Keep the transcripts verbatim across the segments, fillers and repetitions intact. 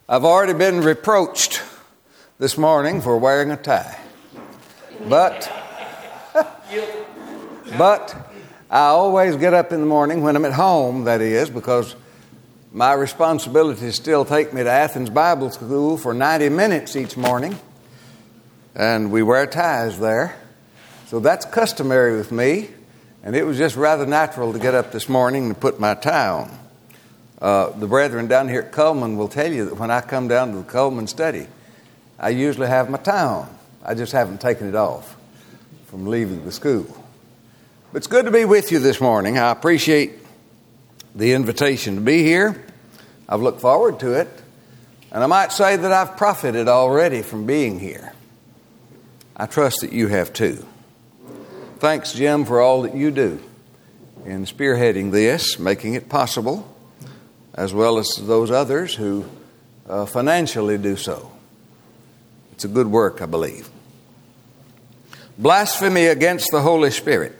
I've already been reproached this morning for wearing a tie. But, but I always get up in the morning when I'm at home, that is, because my responsibilities still take me to Athens Bible School for ninety minutes each morning. And we wear ties there. So that's customary with me. And it was just rather natural to get up this morning and put my tie on. Uh, the brethren down here at Coleman will tell you that when I come down to the Coleman study, I usually have my tie on. I just haven't taken it off from leaving the school. But it's good to be with you this morning. I appreciate the invitation to be here. I've looked forward to it. And I might say that I've profited already from being here. I trust that you have too. Thanks, Jim, for all that you do in spearheading this, making it possible, as well as those others who uh, financially do so. It's a good work, I believe. Blasphemy against the Holy Spirit.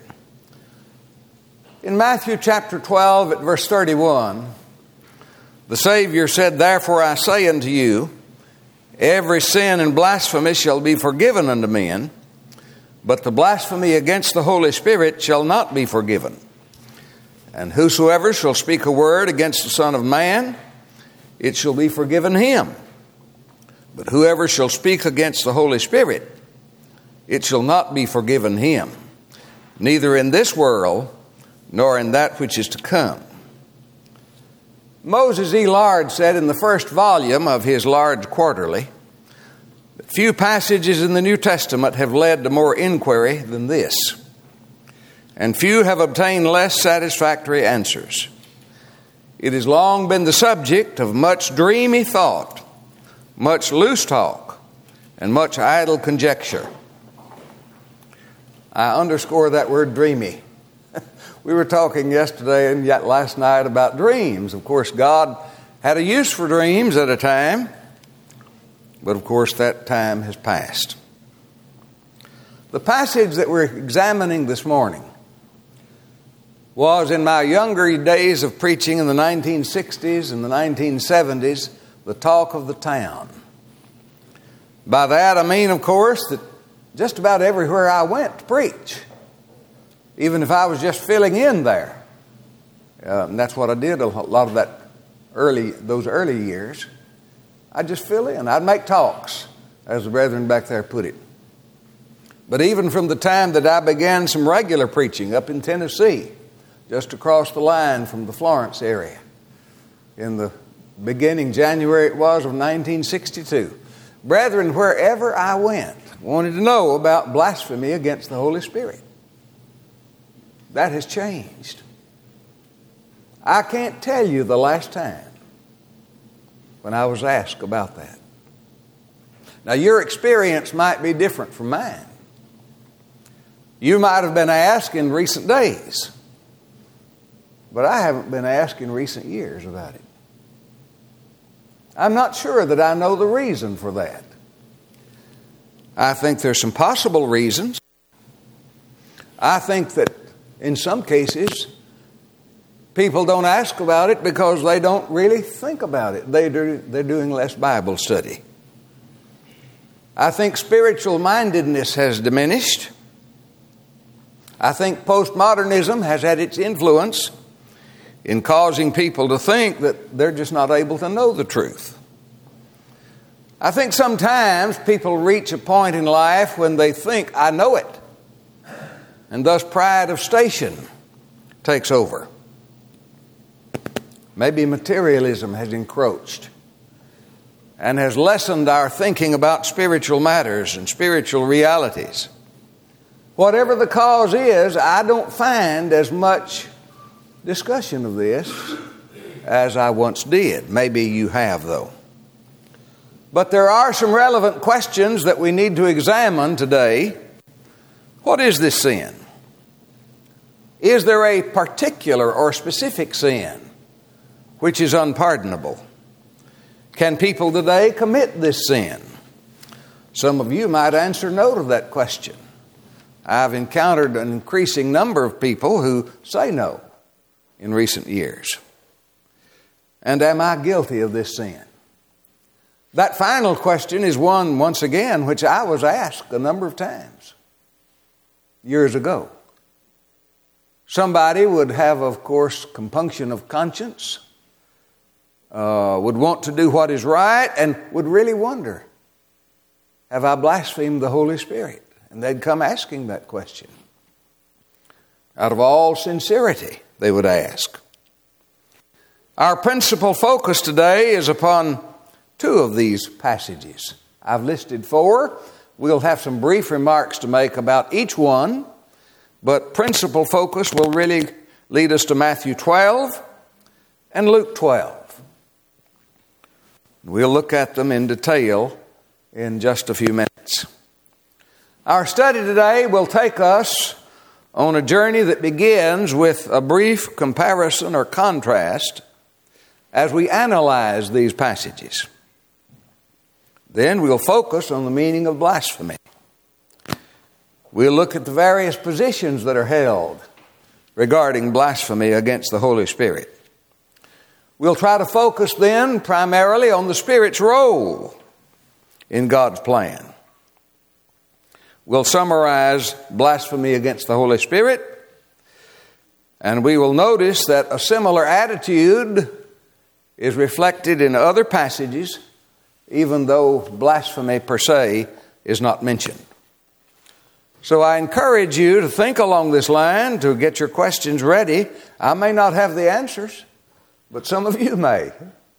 In Matthew chapter twelve at verse thirty-one, the Savior said, "Therefore I say unto you, every sin and blasphemy shall be forgiven unto men, but the blasphemy against the Holy Spirit shall not be forgiven. And whosoever shall speak a word against the Son of Man, it shall be forgiven him. But whoever shall speak against the Holy Spirit, it shall not be forgiven him, neither in this world, nor in that which is to come." Moses E. Lard said in the first volume of his Lard's Quarterly, that few passages in the New Testament have led to more inquiry than this, and few have obtained less satisfactory answers. It has long been the subject of much dreamy thought, much loose talk, and much idle conjecture. I underscore that word dreamy. We were talking yesterday and yet last night about dreams. Of course, God had a use for dreams at a time, but of course that time has passed. The passage that we're examining this morning was in my younger days of preaching in the nineteen sixties and the nineteen seventies, the talk of the town. By that I mean, of course, that just about everywhere I went to preach, even if I was just filling in there. Uh, and that's what I did a lot of that early, those early years. I'd just fill in. I'd make talks, as the brethren back there put it. But even from the time that I began some regular preaching up in Tennessee, just across the line from the Florence area, in the beginning, January it was, of nineteen sixty-two, brethren, wherever I went, wanted to know about blasphemy against the Holy Spirit. That has changed. I can't tell you the last time when I was asked about that. Now, your experience might be different from mine. You might have been asked in recent days, but I haven't been asked in recent years about it. I'm not sure that I know the reason for that. I think there's some possible reasons. I think that in some cases, people don't ask about it because they don't really think about it. They do, they're doing less Bible study. I think spiritual mindedness has diminished. I think postmodernism has had its influence in causing people to think that they're just not able to know the truth. I think sometimes people reach a point in life when they think, I know it. And thus pride of station takes over. Maybe materialism has encroached and has lessened our thinking about spiritual matters and spiritual realities. Whatever the cause is, I don't find as much discussion of this as I once did. Maybe you have, though. But there are some relevant questions that we need to examine today. What is this sin? Is there a particular or specific sin which is unpardonable? Can people today commit this sin? Some of you might answer no to that question. I've encountered an increasing number of people who say no in recent years. And am I guilty of this sin? That final question is one, once again, which I was asked a number of times years ago. Somebody would have, of course, compunction of conscience, uh, would want to do what is right, and would really wonder, have I blasphemed the Holy Spirit? And they'd come asking that question. Out of all sincerity, they would ask. Our principal focus today is upon two of these passages. I've listed four. We'll have some brief remarks to make about each one, but principal focus will really lead us to Matthew twelve and Luke twelve. We'll look at them in detail in just a few minutes. Our study today will take us on a journey that begins with a brief comparison or contrast as we analyze these passages. Then we'll focus on the meaning of blasphemy. We'll look at the various positions that are held regarding blasphemy against the Holy Spirit. We'll try to focus then primarily on the Spirit's role in God's plan. We'll summarize blasphemy against the Holy Spirit, and we will notice that a similar attitude is reflected in other passages, even though blasphemy per se is not mentioned. So I encourage you to think along this line, to get your questions ready. I may not have the answers, but some of you may.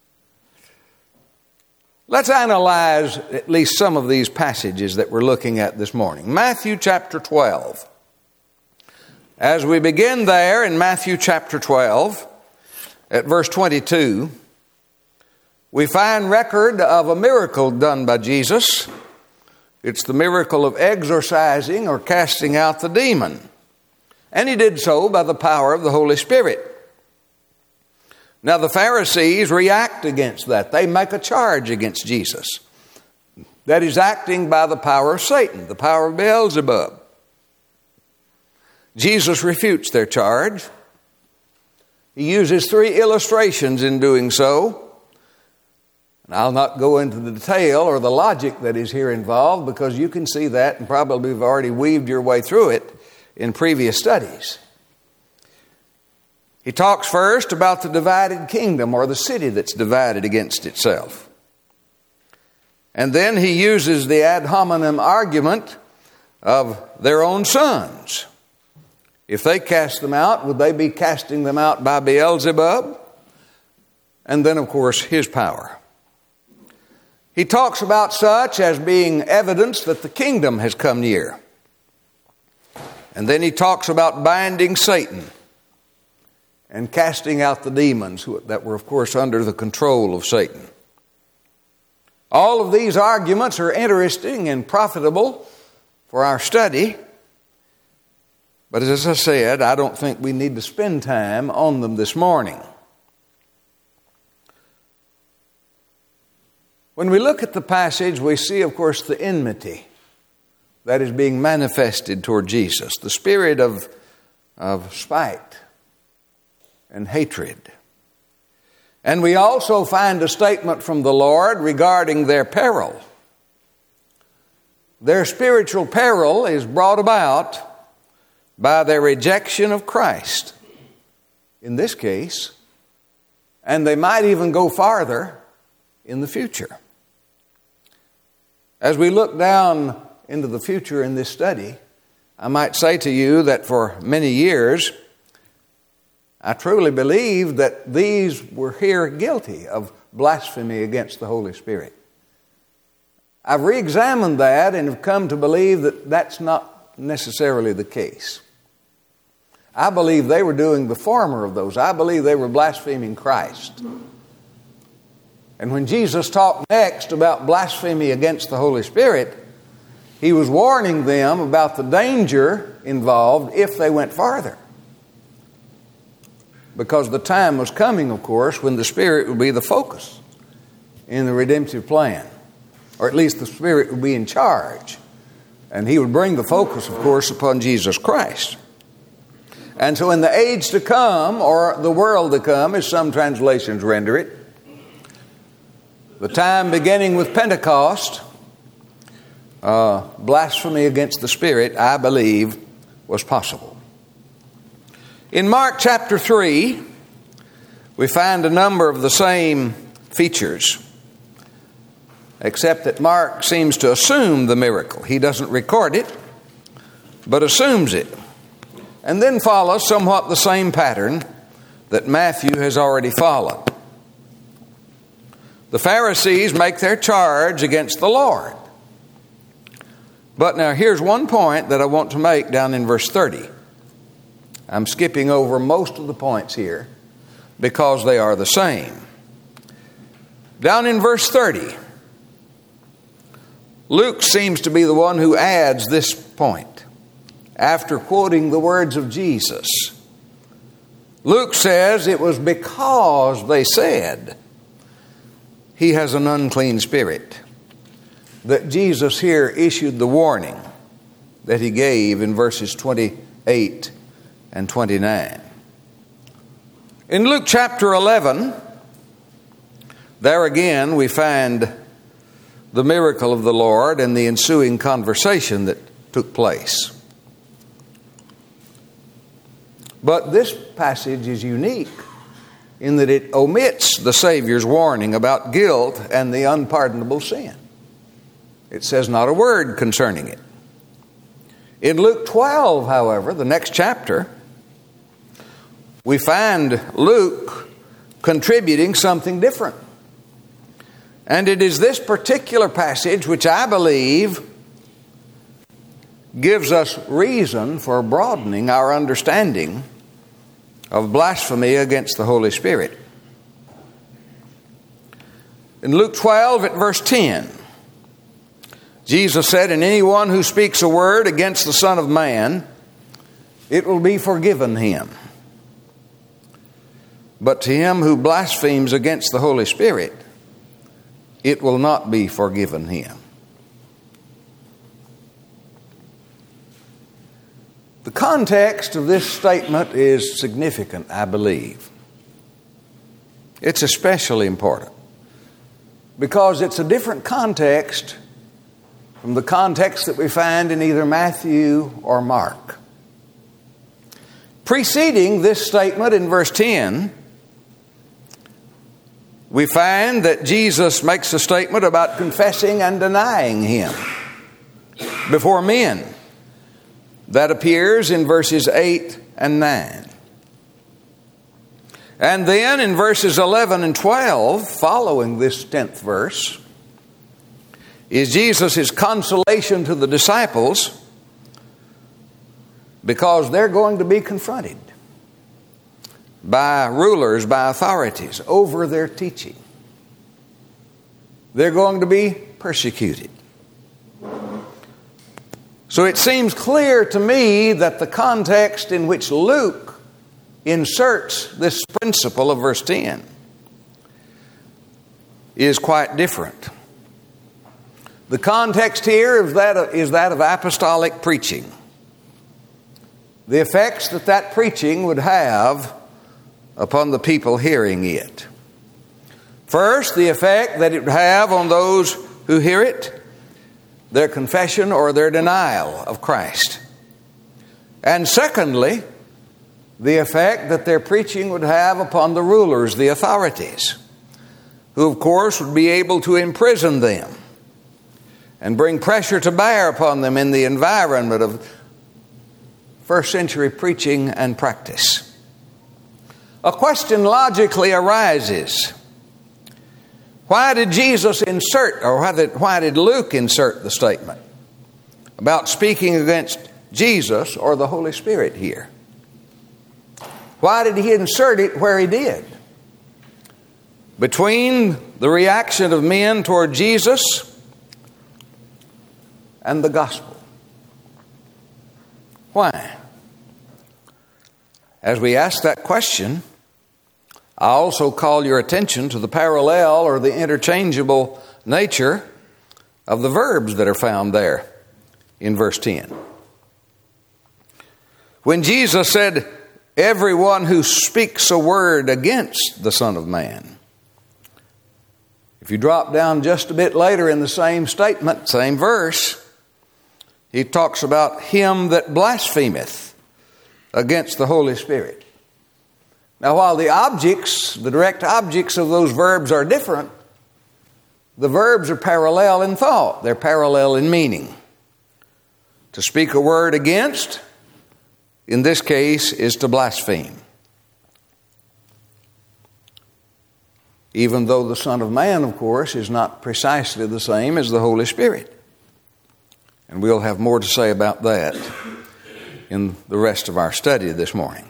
Let's analyze at least some of these passages that we're looking at this morning. Matthew chapter twelve. As we begin there in Matthew chapter twelve, at verse twenty-two, we find record of a miracle done by Jesus. It's the miracle of exorcising or casting out the demon. And he did so by the power of the Holy Spirit. Now the Pharisees react against that. They make a charge against Jesus. That is acting by the power of Satan, the power of Beelzebub. Jesus refutes their charge. He uses three illustrations in doing so. And I'll not go into the detail or the logic that is here involved, because you can see that and probably have already weaved your way through it in previous studies. He talks first about the divided kingdom, or the city that's divided against itself. And then he uses the ad hominem argument of their own sons. If they cast them out, would they be casting them out by Beelzebub? And then, of course, his power. He talks about such as being evidence that the kingdom has come near. And then he talks about binding Satan and casting out the demons that were, of course, under the control of Satan. All of these arguments are interesting and profitable for our study. But as I said, I don't think we need to spend time on them this morning. When we look at the passage, we see, of course, the enmity that is being manifested toward Jesus, the spirit of, of spite and hatred. And we also find a statement from the Lord regarding their peril. Their spiritual peril is brought about by their rejection of Christ, in this case, and they might even go farther in the future. As we look down into the future in this study, I might say to you that for many years, I truly believe that these were here guilty of blasphemy against the Holy Spirit. I've re-examined that and have come to believe that that's not necessarily the case. I believe they were doing the former of those. I believe they were blaspheming Christ. And when Jesus talked next about blasphemy against the Holy Spirit, he was warning them about the danger involved if they went farther. Because the time was coming, of course, when the Spirit would be the focus in the redemptive plan. Or at least the Spirit would be in charge. And he would bring the focus, of course, upon Jesus Christ. And so in the age to come, or the world to come, as some translations render it, the time beginning with Pentecost, uh, blasphemy against the Spirit, I believe, was possible. In Mark chapter three, we find a number of the same features, except that Mark seems to assume the miracle. He doesn't record it, but assumes it, and then follows somewhat the same pattern that Matthew has already followed. The Pharisees make their charge against the Lord. But now here's one point that I want to make down in verse thirty. I'm skipping over most of the points here because they are the same. Down in verse thirty, Luke seems to be the one who adds this point after quoting the words of Jesus. Luke says it was because they said he has an unclean spirit that Jesus here issued the warning that he gave in verses twenty-eight and twenty-nine. In Luke chapter eleven, there again we find the miracle of the Lord and the ensuing conversation that took place. But this passage is unique in that it omits the Savior's warning about guilt and the unpardonable sin. It says not a word concerning it. In Luke twelve, however, the next chapter, we find Luke contributing something different. And it is this particular passage which I believe gives us reason for broadening our understanding of blasphemy against the Holy Spirit. In Luke twelve at verse ten, Jesus said, "And anyone who speaks a word against the Son of Man, it will be forgiven him. But to him who blasphemes against the Holy Spirit, it will not be forgiven him." The context of this statement is significant, I believe. It's especially important because it's a different context from the context that we find in either Matthew or Mark. Preceding this statement in verse ten, we find that Jesus makes a statement about confessing and denying him before men. That appears in verses eight and nine. And then in verses eleven and twelve, following this tenth verse, is Jesus' consolation to the disciples because they're going to be confronted by rulers, by authorities over their teaching. They're going to be persecuted. So it seems clear to me that the context in which Luke inserts this principle of verse ten is quite different. The context here is that of, is that of apostolic preaching. The effects that that preaching would have upon the people hearing it. First, the effect that it would have on those who hear it, their confession or their denial of Christ. And secondly, the effect that their preaching would have upon the rulers, the authorities, who of course would be able to imprison them and bring pressure to bear upon them in the environment of first century preaching and practice. A question logically arises. Why did Jesus insert, or why did, why did Luke insert the statement about speaking against Jesus or the Holy Spirit here? Why did he insert it where he did? Between the reaction of men toward Jesus and the gospel. Why? As we ask that question, I also call your attention to the parallel or the interchangeable nature of the verbs that are found there in verse ten. When Jesus said, "Everyone who speaks a word against the Son of Man," If you drop down just a bit later in the same statement, same verse, he talks about him that blasphemeth against the Holy Spirit. Now, while the objects, the direct objects of those verbs are different, the verbs are parallel in thought. They're parallel in meaning. To speak a word against, in this case, is to blaspheme. Even though the Son of Man, of course, is not precisely the same as the Holy Spirit. And we'll have more to say about that in the rest of our study this morning.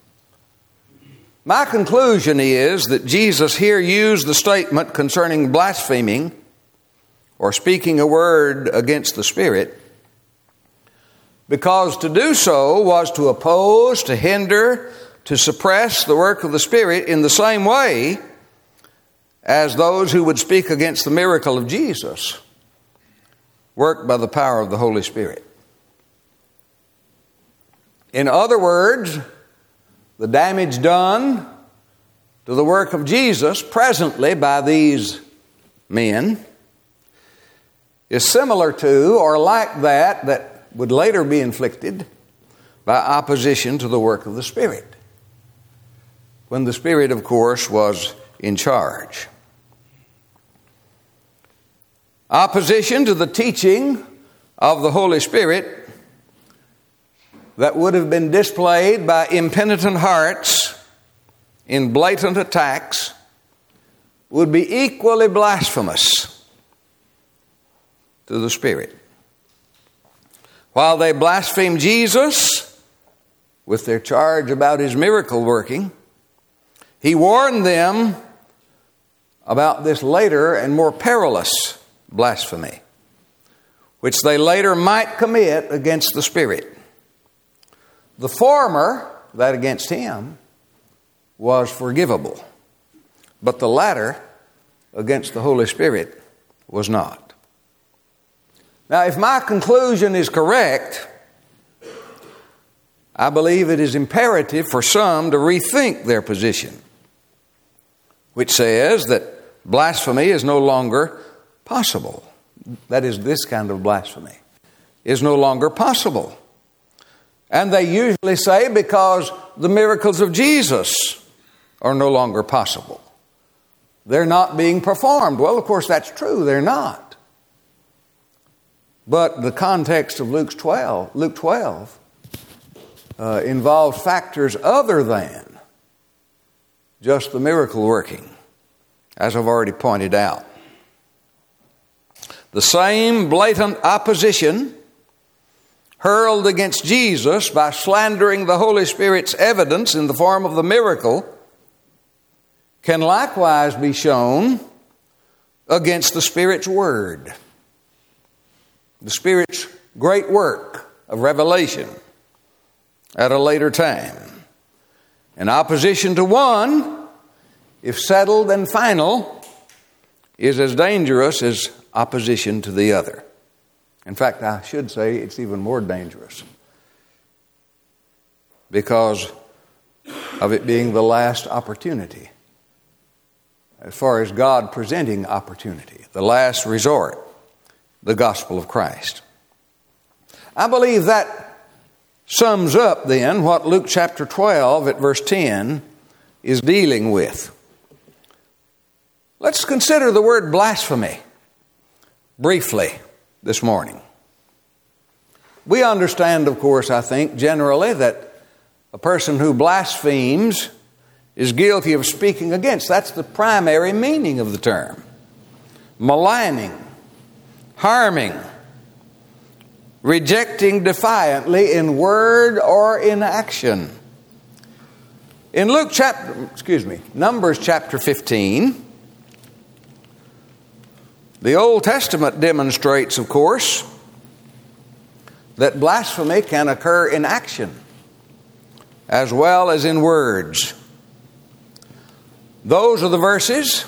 My conclusion is that Jesus here used the statement concerning blaspheming or speaking a word against the Spirit because to do so was to oppose, to hinder, to suppress the work of the Spirit in the same way as those who would speak against the miracle of Jesus worked by the power of the Holy Spirit. In other words, the damage done to the work of Jesus presently by these men is similar to or like that that would later be inflicted by opposition to the work of the Spirit, when the Spirit, of course, was in charge. Opposition to the teaching of the Holy Spirit that would have been displayed by impenitent hearts in blatant attacks would be equally blasphemous to the Spirit. While they blaspheme Jesus with their charge about his miracle working, he warned them about this later and more perilous blasphemy, which they later might commit against the Spirit. The former, that against him, was forgivable, but the latter, against the Holy Spirit, was not. Now, if my conclusion is correct, I believe it is imperative for some to rethink their position, which says that blasphemy is no longer possible. That is, this kind of blasphemy is no longer possible. And they usually say because the miracles of Jesus are no longer possible. They're not being performed. Well, of course, that's true. They're not. But the context of Luke twelve, Luke twelve uh, involves factors other than just the miracle working, as I've already pointed out. The same blatant opposition hurled against Jesus by slandering the Holy Spirit's evidence in the form of the miracle can likewise be shown against the Spirit's word, the Spirit's great work of revelation at a later time. And opposition to one, if settled and final, is as dangerous as opposition to the other. In fact, I should say it's even more dangerous because of it being the last opportunity. As far as God presenting opportunity, the last resort, the gospel of Christ. I believe that sums up then what Luke chapter twelve at verse ten is dealing with. Let's consider the word blasphemy briefly this morning. We understand, of course, I think, generally that a person who blasphemes is guilty of speaking against. That's the primary meaning of the term. Maligning, harming, rejecting defiantly in word or in action. In Luke chapter, excuse me, Numbers chapter fifteen, the Old Testament demonstrates, of course, that blasphemy can occur in action as well as in words. Those are the verses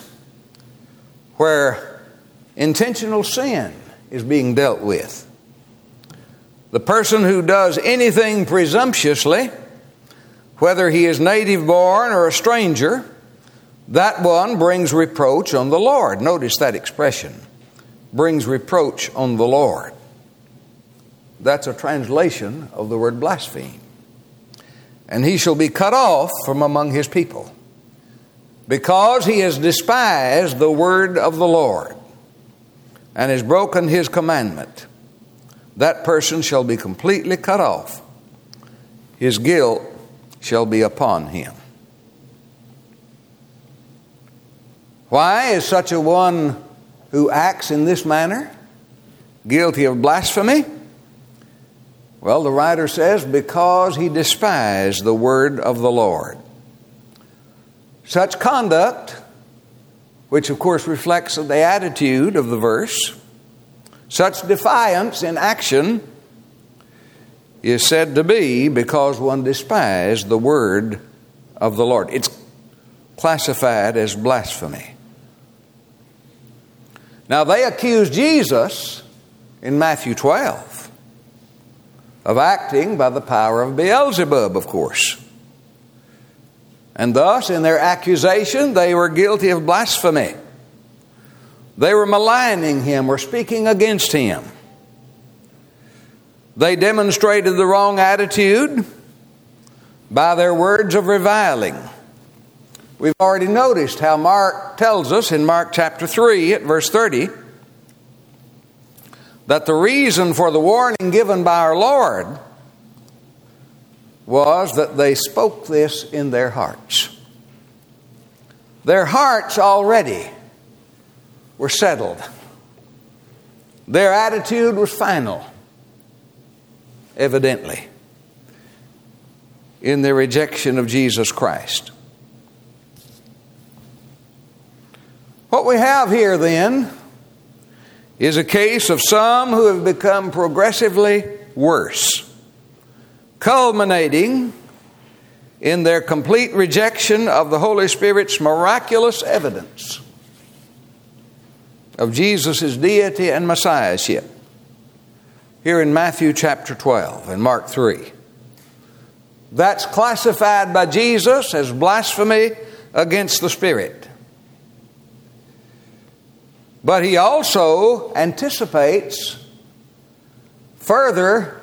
where intentional sin is being dealt with. The person who does anything presumptuously, whether he is native born or a stranger, that one brings reproach on the Lord. Notice that expression, brings reproach on the Lord. That's a translation of the word blaspheme. And he shall be cut off from among his people, because he has despised the word of the Lord and has broken his commandment. That person shall be completely cut off. His guilt shall be upon him. Why is such a one who acts in this manner guilty of blasphemy? Well, the writer says, because he despised the word of the Lord. Such conduct, which of course reflects the attitude of the verse, such defiance in action is said to be because one despised the word of the Lord. It's classified as blasphemy. Now, they accused Jesus in Matthew twelve of acting by the power of Beelzebub, of course. And thus, in their accusation, they were guilty of blasphemy. They were maligning him or speaking against him. They demonstrated the wrong attitude by their words of reviling. We've already noticed how Mark tells us in Mark chapter three at verse thirty that the reason for the warning given by our Lord was that they spoke this in their hearts. Their hearts already were settled. Their attitude was final, evidently, in their rejection of Jesus Christ. What we have here then is a case of some who have become progressively worse, culminating in their complete rejection of the Holy Spirit's miraculous evidence of Jesus' deity and messiahship here in Matthew chapter twelve and Mark three. That's classified by Jesus as blasphemy against the Spirit. But he also anticipates further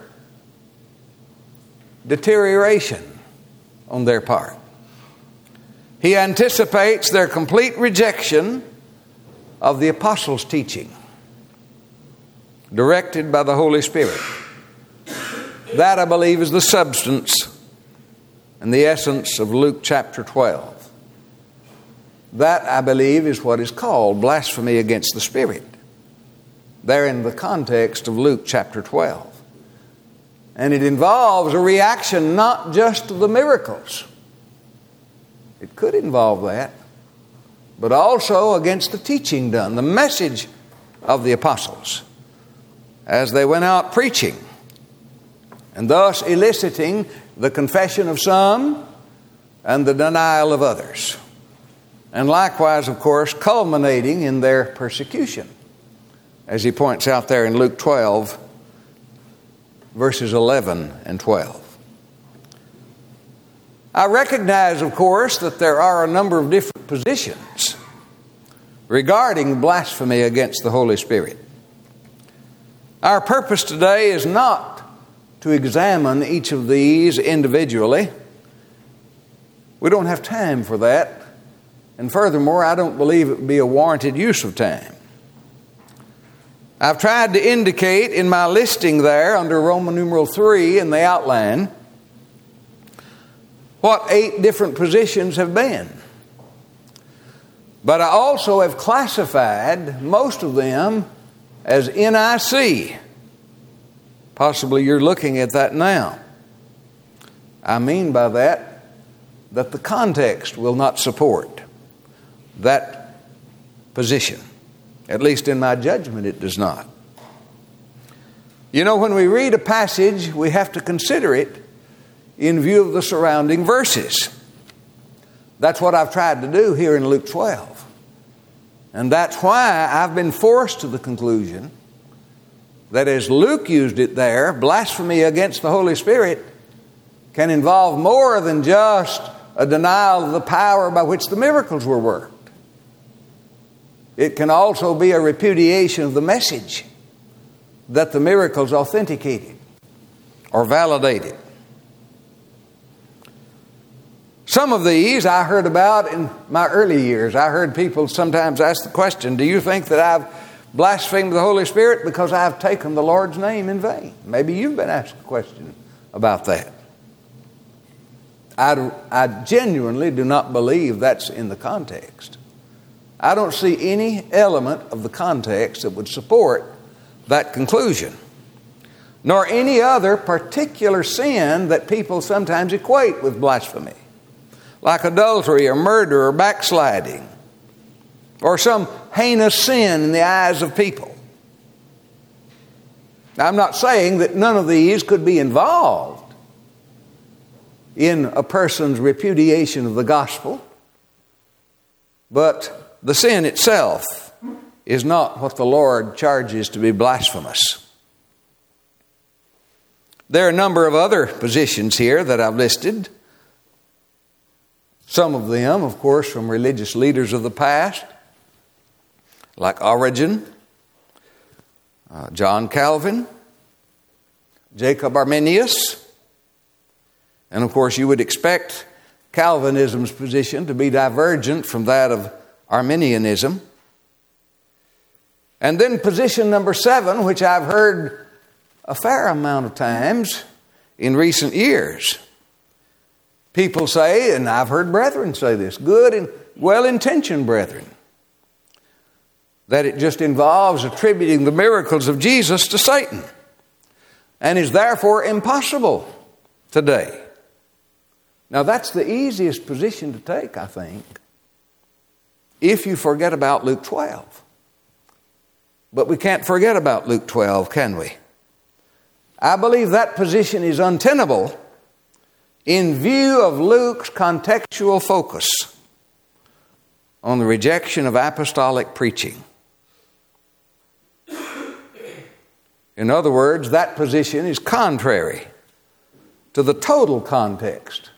deterioration on their part. He anticipates their complete rejection of the apostles' teaching, directed by the Holy Spirit. That, I believe, is the substance and the essence of Luke chapter twelve. That, I believe, is what is called blasphemy against the Spirit, there in the context of Luke chapter twelve. And it involves a reaction not just to the miracles. It could involve that, but also against the teaching done, the message of the apostles as they went out preaching, and thus eliciting the confession of some and the denial of others. And likewise, of course, culminating in their persecution, as he points out there in Luke twelve, verses eleven and twelve. I recognize, of course, that there are a number of different positions regarding blasphemy against the Holy Spirit. Our purpose today is not to examine each of these individually. We don't have time for that. And furthermore, I don't believe it would be a warranted use of time. I've tried to indicate in my listing there under Roman numeral three in the outline what eight different positions have been. But I also have classified most of them as N I C. Possibly you're looking at that now. I mean by that that the context will not support that position. At least in my judgment, it does not. You know, when we read a passage, we have to consider it in view of the surrounding verses. That's what I've tried to do here in Luke twelve. And that's why I've been forced to the conclusion that as Luke used it there, blasphemy against the Holy Spirit can involve more than just a denial of the power by which the miracles were worked. It can also be a repudiation of the message that the miracles authenticated or validated. Some of these I heard about in my early years. I heard people sometimes ask the question, do you think that I've blasphemed the Holy Spirit because I've taken the Lord's name in vain? Maybe you've been asked a question about that. I, I genuinely do not believe that's in the context. I don't see any element of the context that would support that conclusion, nor any other particular sin that people sometimes equate with blasphemy, like adultery or murder or backsliding, or some heinous sin in the eyes of people. Now, I'm not saying that none of these could be involved in a person's repudiation of the gospel, but the sin itself is not what the Lord charges to be blasphemous. There are a number of other positions here that I've listed. Some of them, of course, from religious leaders of the past, like Origen, uh, John Calvin, Jacob Arminius, and of course you would expect Calvinism's position to be divergent from that of Arminianism. And then position number seven, which I've heard a fair amount of times in recent years. People say, and I've heard brethren say this, good and well-intentioned brethren, that it just involves attributing the miracles of Jesus to Satan and is therefore impossible today. Now that's the easiest position to take, I think, if you forget about Luke twelve. But we can't forget about Luke twelve, can we? I believe that position is untenable in view of Luke's contextual focus on the rejection of apostolic preaching. In other words, that position is contrary to the total context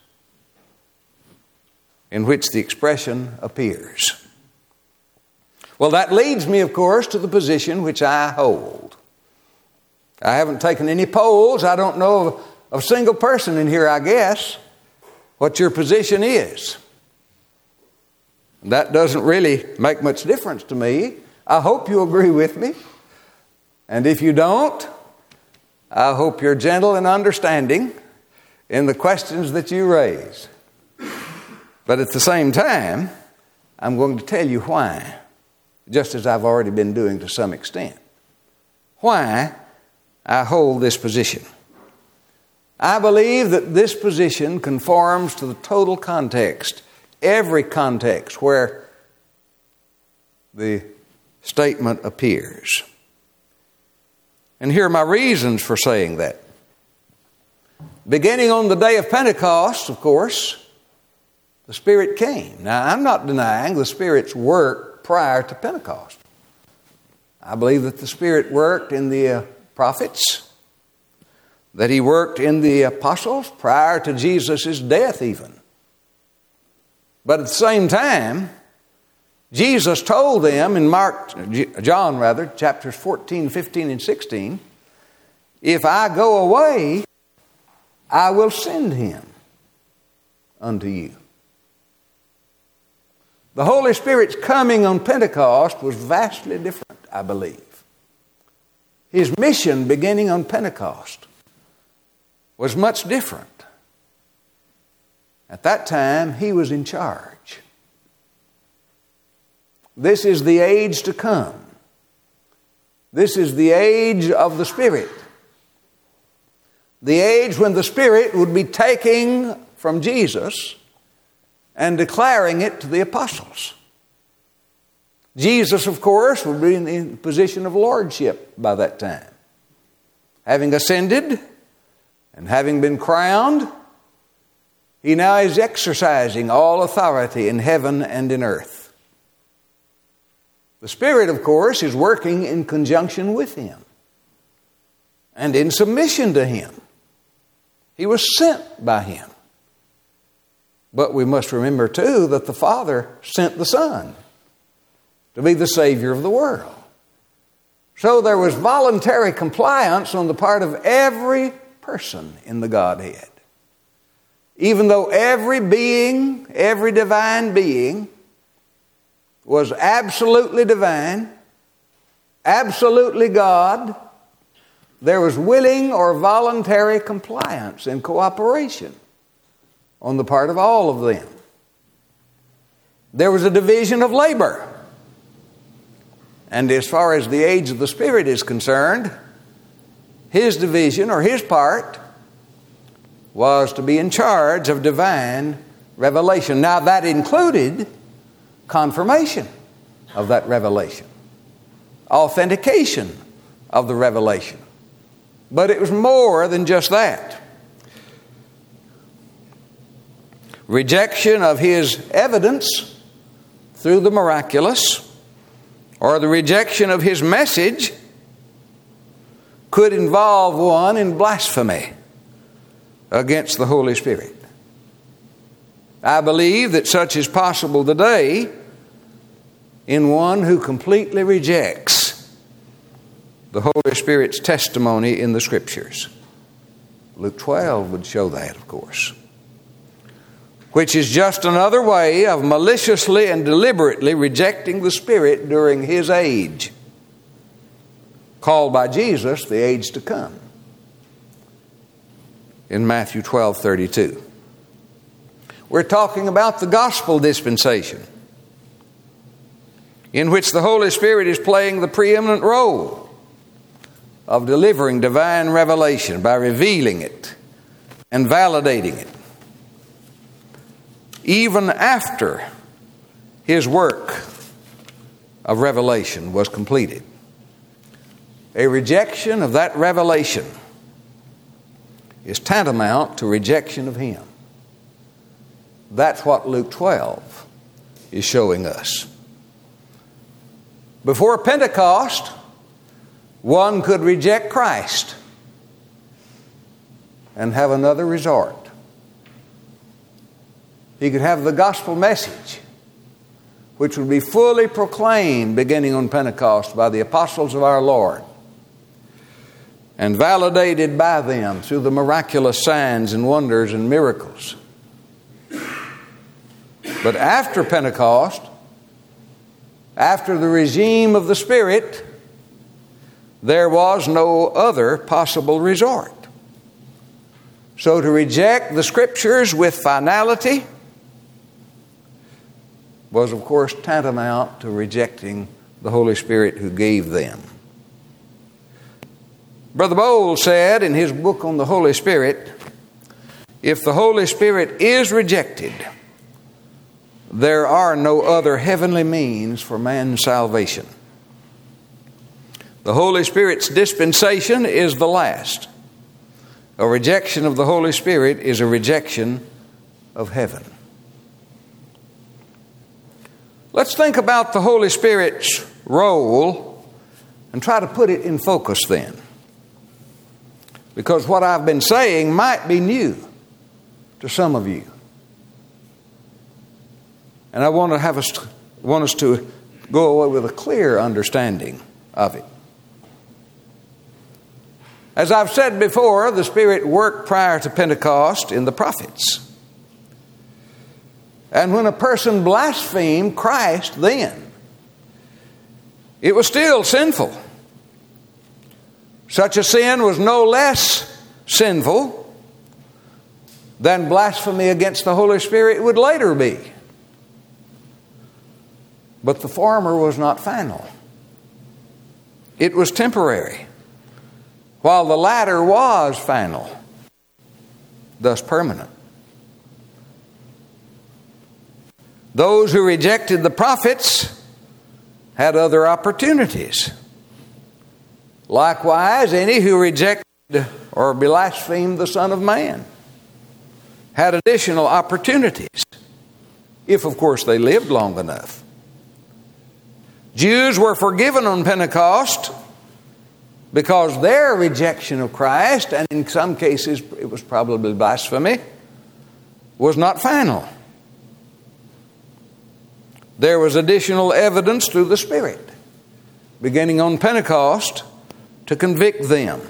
in which the expression appears. Well, that leads me, of course, to the position which I hold. I haven't taken any polls. I don't know of a single person in here, I guess, what your position is. That doesn't really make much difference to me. I hope you agree with me. And if you don't, I hope you're gentle and understanding in the questions that you raise. But at the same time, I'm going to tell you why, just as I've already been doing to some extent, why I hold this position. I believe that this position conforms to the total context, every context where the statement appears. And here are my reasons for saying that. Beginning on the day of Pentecost, of course, the Spirit came. Now, I'm not denying the Spirit's work prior to Pentecost. I believe that the Spirit worked in the uh, prophets, that He worked in the apostles prior to Jesus' death even. But at the same time, Jesus told them in Mark, John rather, chapters fourteen, fifteen, and sixteen, if I go away, I will send Him unto you. The Holy Spirit's coming on Pentecost was vastly different, I believe. His mission beginning on Pentecost was much different. At that time, He was in charge. This is the age to come. This is the age of the Spirit. The age when the Spirit would be taking from Jesus and declaring it to the apostles. Jesus, of course, would be in the position of lordship by that time. Having ascended and having been crowned, He now is exercising all authority in heaven and in earth. The Spirit, of course, is working in conjunction with Him and in submission to Him. He was sent by Him. But we must remember, too, that the Father sent the Son to be the Savior of the world. So there was voluntary compliance on the part of every person in the Godhead. Even though every being, every divine being was absolutely divine, absolutely God, there was willing or voluntary compliance and cooperation on the part of all of them. There was a division of labor. And as far as the age of the Spirit is concerned, his division or his part was to be in charge of divine revelation. Now that included confirmation of that revelation, authentication of the revelation. But it was more than just that. Rejection of his evidence through the miraculous, or the rejection of his message, could involve one in blasphemy against the Holy Spirit. I believe that such is possible today in one who completely rejects the Holy Spirit's testimony in the Scriptures. Luke twelve would show that, of course. Which is just another way of maliciously and deliberately rejecting the Spirit during his age, called by Jesus the age to come, in Matthew twelve thirty-two. We're talking about the gospel dispensation, in which the Holy Spirit is playing the preeminent role of delivering divine revelation by revealing it and validating it, even after his work of revelation was completed. A rejection of that revelation is tantamount to rejection of him. That's what Luke twelve is showing us. Before Pentecost, one could reject Christ and have another resort. He could have the gospel message, which would be fully proclaimed beginning on Pentecost by the apostles of our Lord, and validated by them through the miraculous signs and wonders and miracles. But after Pentecost, after the regime of the Spirit, there was no other possible resort. So to reject the Scriptures with finality was, of course, tantamount to rejecting the Holy Spirit who gave them. Brother Bowles said in his book on the Holy Spirit, if the Holy Spirit is rejected, there are no other heavenly means for man's salvation. The Holy Spirit's dispensation is the last. A rejection of the Holy Spirit is a rejection of heaven. Let's think about the Holy Spirit's role and try to put it in focus then. Because what I've been saying might be new to some of you. And I want to have us want us to go away with a clear understanding of it. As I've said before, the Spirit worked prior to Pentecost in the prophets. And when a person blasphemed Christ then, it was still sinful. Such a sin was no less sinful than blasphemy against the Holy Spirit would later be. But the former was not final. It was temporary, while the latter was final, thus permanent. Those who rejected the prophets had other opportunities. Likewise, any who rejected or blasphemed the Son of Man had additional opportunities, if, of course, they lived long enough. Jews were forgiven on Pentecost because their rejection of Christ, and in some cases it was probably blasphemy, was not final. there was additional evidence through the Spirit, beginning on Pentecost, to convict them.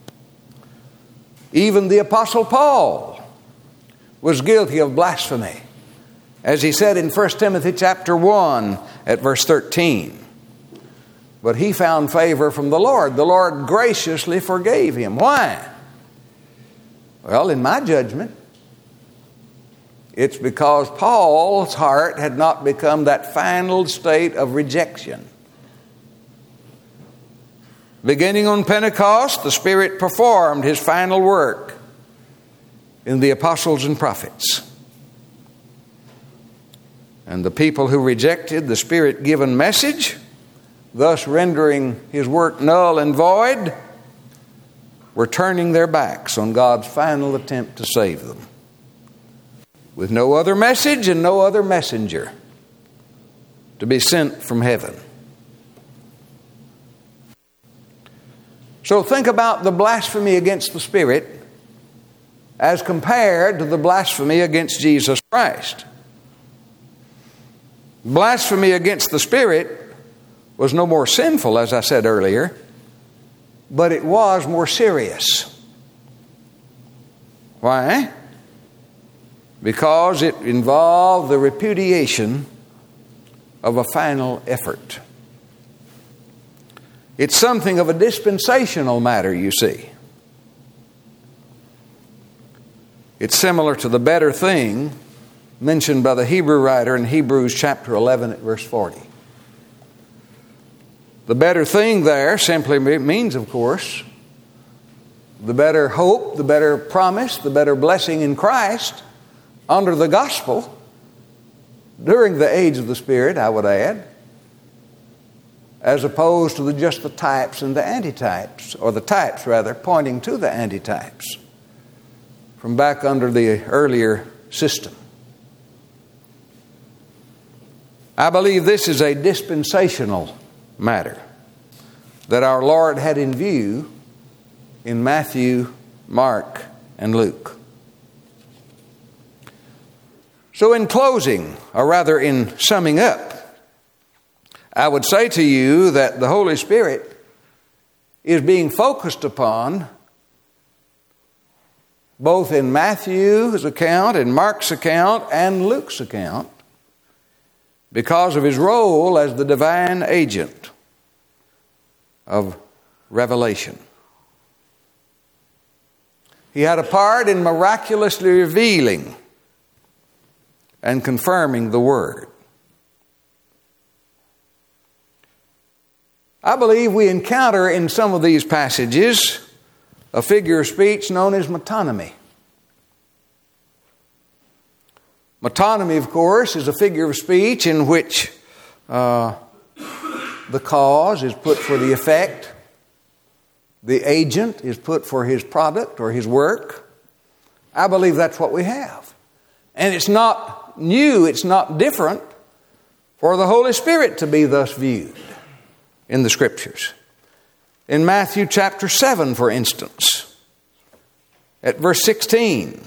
Even the Apostle Paul was guilty of blasphemy, as he said in First Timothy chapter one at verse thirteen. But he found favor from the Lord. The Lord graciously forgave him. Why? Well, in my judgment, it's because Paul's heart had not become that final state of rejection. Beginning on Pentecost, the Spirit performed His final work in the apostles and prophets. And the people who rejected the Spirit-given message, thus rendering His work null and void, were turning their backs on God's final attempt to save them, with no other message and no other messenger to be sent from heaven. So think about the blasphemy against the Spirit as compared to the blasphemy against Jesus Christ. Blasphemy against the Spirit was no more sinful, as I said earlier, but it was more serious. Why? Because it involved the repudiation of a final effort. It's something of a dispensational matter, you see. It's similar to the better thing mentioned by the Hebrew writer in Hebrews chapter eleven at verse forty. The better thing there simply means, of course, the better hope, the better promise, the better blessing in Christ under the gospel during the age of the Spirit, I would add, as opposed to the, just the types and the antitypes, or the types rather, pointing to the antitypes from back under the earlier system. I believe this is a dispensational matter that our Lord had in view in Matthew, Mark, and Luke. So in closing, or rather in summing up, I would say to you that the Holy Spirit is being focused upon both in Matthew's account, in Mark's account, and Luke's account because of his role as the divine agent of revelation. He had a part in miraculously revealing and confirming the Word. I believe we encounter in some of these passages a figure of speech known as metonymy. Metonymy, of course, is a figure of speech in which uh, the cause is put for the effect, the agent is put for his product or his work. I believe that's what we have. And it's not new, it's not different for the Holy Spirit to be thus viewed in the Scriptures. In Matthew chapter seven, for instance, at verse sixteen,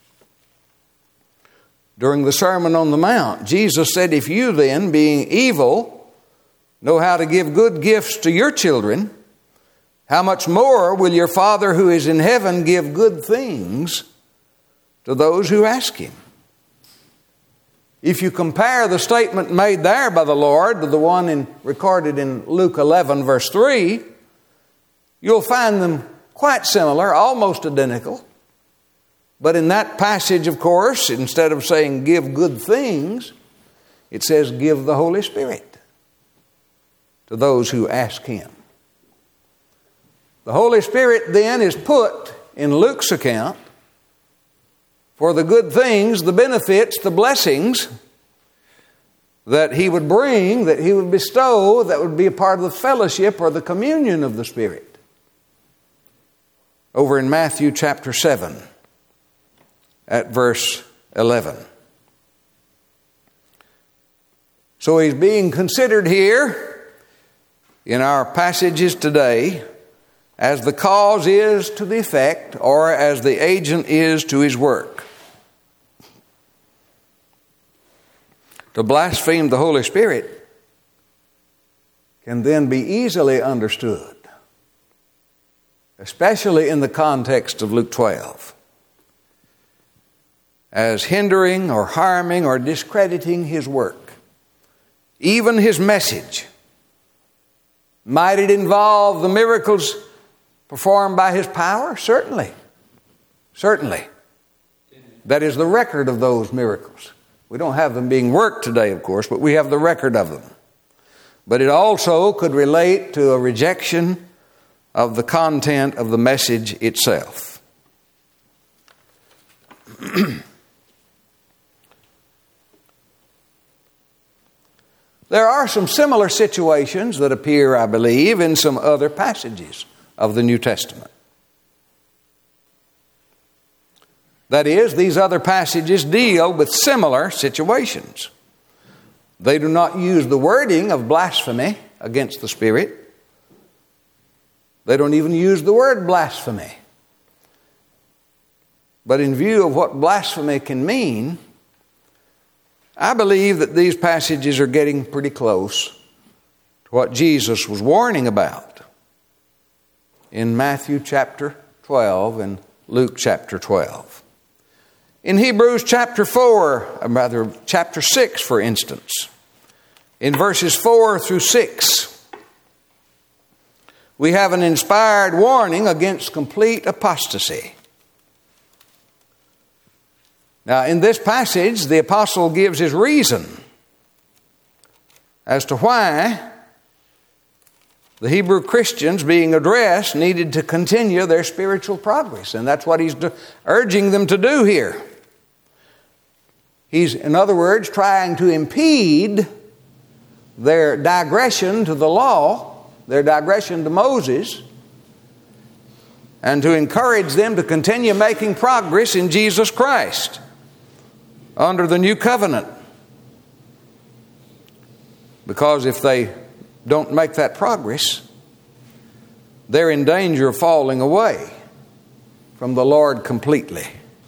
during the Sermon on the Mount, Jesus said, "If you then, being evil, know how to give good gifts to your children, how much more will your Father who is in heaven give good things to those who ask Him?" If you compare the statement made there by the Lord to the one in, recorded in Luke eleven, verse three, you'll find them quite similar, almost identical. But in that passage, of course, instead of saying give good things, it says give the Holy Spirit to those who ask Him. The Holy Spirit then is put in Luke's account for the good things, the benefits, the blessings that He would bring, that He would bestow, that would be a part of the fellowship or the communion of the Spirit. Over in Matthew chapter seven at verse eleven. So He's being considered here in our passages today as the cause is to the effect, or as the agent is to His work. to blaspheme the Holy Spirit can then be easily understood, especially in the context of Luke twelve, as hindering or harming or discrediting His work, even His message. Might it involve the miracles performed by His power? Certainly. Certainly. That is the record of those miracles. We don't have them being worked today, of course, but we have the record of them. But it also could relate to a rejection of the content of the message itself. There are some similar situations that appear, I believe, in some other passages of the New Testament. That is, these other passages deal with similar situations. They do not use the wording of blasphemy against the Spirit. They don't even use the word blasphemy. But in view of what blasphemy can mean, I believe that these passages are getting pretty close to what Jesus was warning about in Matthew chapter twelve and Luke chapter twelve. In Hebrews chapter four, or rather chapter six, for instance, in verses four through six, we have an inspired warning against complete apostasy. Now, in this passage, the apostle gives his reason as to why the Hebrew Christians being addressed needed to continue their spiritual progress. And that's what he's urging them to do here. He's, in other words, trying to impede their digression to the law, their digression to Moses, and to encourage them to continue making progress in Jesus Christ under the new covenant. Because if they don't make that progress, they're in danger of falling away from the Lord completely.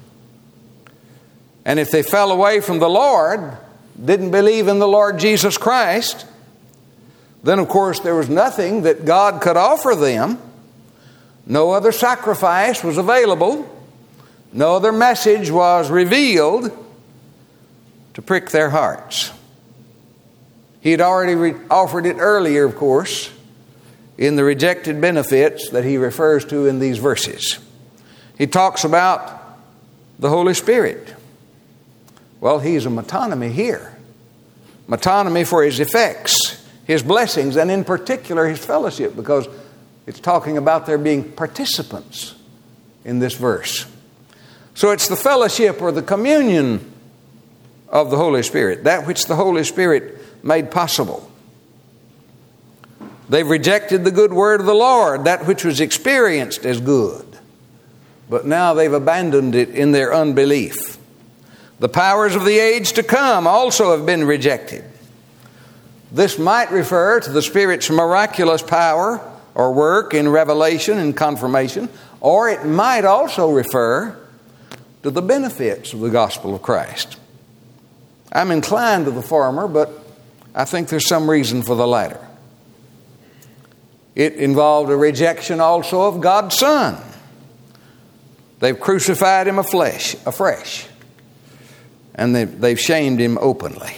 And if they fell away from the Lord, didn't believe in the Lord Jesus Christ, then of course there was nothing that God could offer them. No other sacrifice was available. No other message was revealed to prick their hearts. He had already re- offered it earlier, of course, in the rejected benefits that he refers to in these verses. He talks about the Holy Spirit. Well, he's a metonymy here. Metonymy for his effects, his blessings, and in particular his fellowship, because it's talking about there being participants in this verse. So it's the fellowship or the communion of the Holy Spirit, that which the Holy Spirit made possible. They've rejected the good word of the Lord, that which was experienced as good. But now they've abandoned it in their unbelief. The powers of the age to come also have been rejected. This might refer to the Spirit's miraculous power or work in revelation and confirmation, or it might also refer to the benefits of the gospel of Christ. I'm inclined to the former, but I think there's some reason for the latter. It involved a rejection also of God's Son. They've crucified him afresh, afresh, and they've, they've shamed him openly.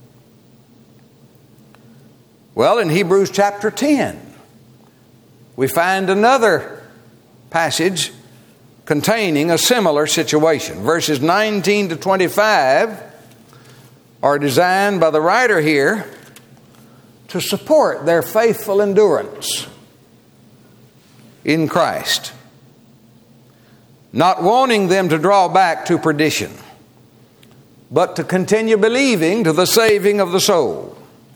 Well, in Hebrews chapter ten, we find another passage containing a similar situation. Verses nineteen to twenty-five are designed by the writer here to support their faithful endurance in Christ, not wanting them to draw back to perdition, but to continue believing to the saving of the soul.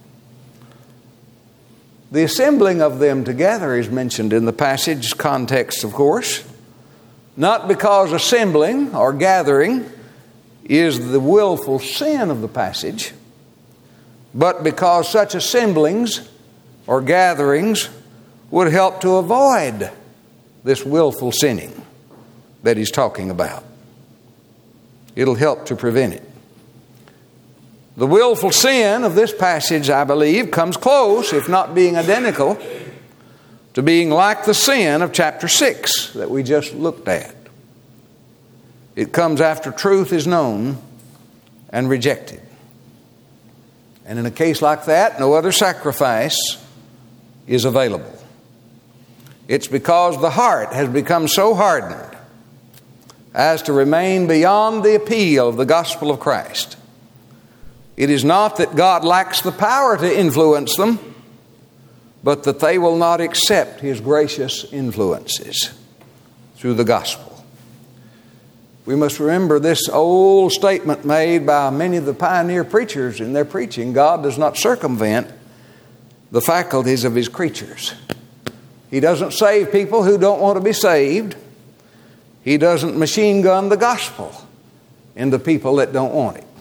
The assembling of them together is mentioned in the passage context, of course, not because assembling or gathering is the willful sin of the passage, but because such assemblings or gatherings would help to avoid this willful sinning that he's talking about. It'll help to prevent it. The willful sin of this passage, I believe, comes close, if not being identical, to being like the sin of chapter six that we just looked at. It comes after truth is known and rejected. And in a case like that, no other sacrifice is available. It's because the heart has become so hardened as to remain beyond the appeal of the gospel of Christ. It is not that God lacks the power to influence them, but that they will not accept His gracious influences through the gospel. We must remember this old statement made by many of the pioneer preachers in their preaching: God does not circumvent the faculties of His creatures. He doesn't save people who don't want to be saved. He doesn't machine gun the gospel into people that don't want it.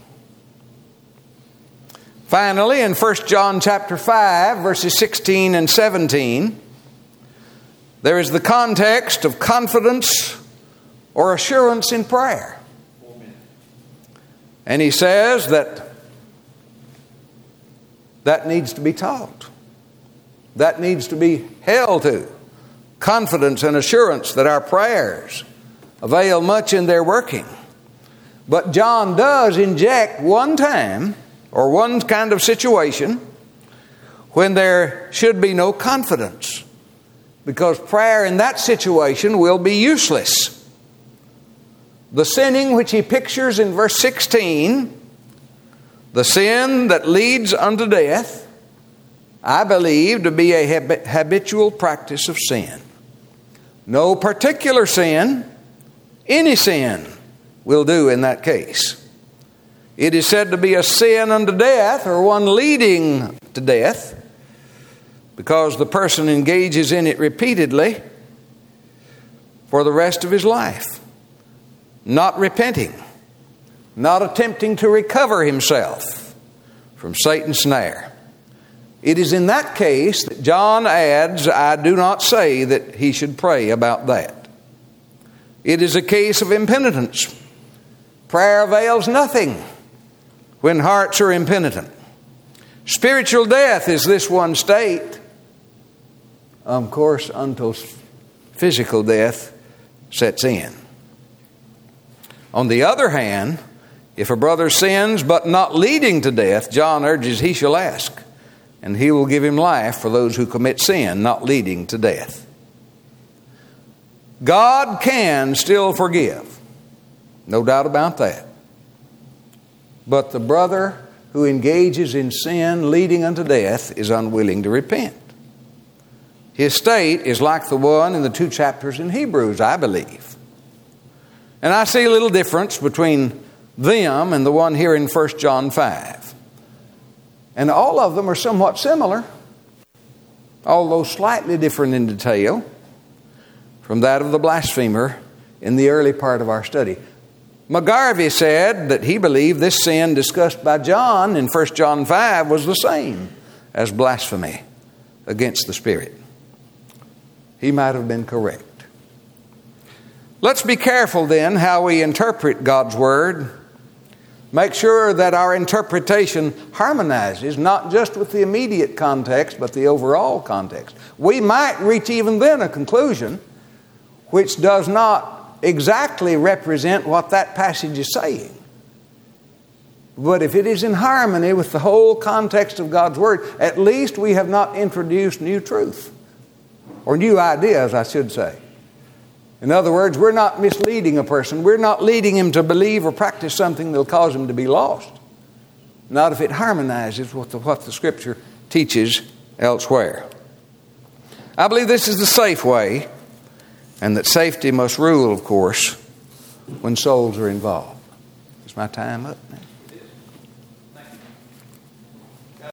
Finally, in First John chapter five, verses sixteen and seventeen, there is the context of confidence or assurance in prayer. And he says that that needs to be taught. That needs to be held to. Confidence and assurance that our prayers avail much in their working. But John does inject one time or one kind of situation when there should be no confidence, because prayer in that situation will be useless. The sinning which he pictures in verse sixteen, the sin that leads unto death, I believe to be a habitual practice of sin. No particular sin, any sin will do in that case. It is said to be a sin unto death, or one leading to death, because the person engages in it repeatedly for the rest of his life, not repenting, not attempting to recover himself from Satan's snare. It is in that case that John adds, I do not say that he should pray about that. It is a case of impenitence. Prayer avails nothing when hearts are impenitent. Spiritual death is this one state, of course, until physical death sets in. On the other hand, if a brother sins but not leading to death, John urges he shall ask, and he will give him life for those who commit sin not leading to death. God can still forgive, no doubt about that. But the brother who engages in sin leading unto death is unwilling to repent. His state is like the one in the two chapters in Hebrews, I believe. And I see a little difference between them and the one here in First John five. And all of them are somewhat similar, although slightly different in detail from that of the blasphemer in the early part of our study. McGarvey said that he believed this sin discussed by John in First John five was the same as blasphemy against the Spirit. He might have been correct. Let's be careful then how we interpret God's Word. Make sure that our interpretation harmonizes not just with the immediate context, but the overall context. We might reach even then a conclusion which does not exactly represent what that passage is saying. But if it is in harmony with the whole context of God's Word, at least we have not introduced new truth, or new ideas, I should say. In other words, we're not misleading a person. We're not leading him to believe or practice something that will cause him to be lost. Not if it harmonizes with what the Scripture teaches elsewhere. I believe this is the safe way, and that safety must rule, of course, when souls are involved. Is my time up now?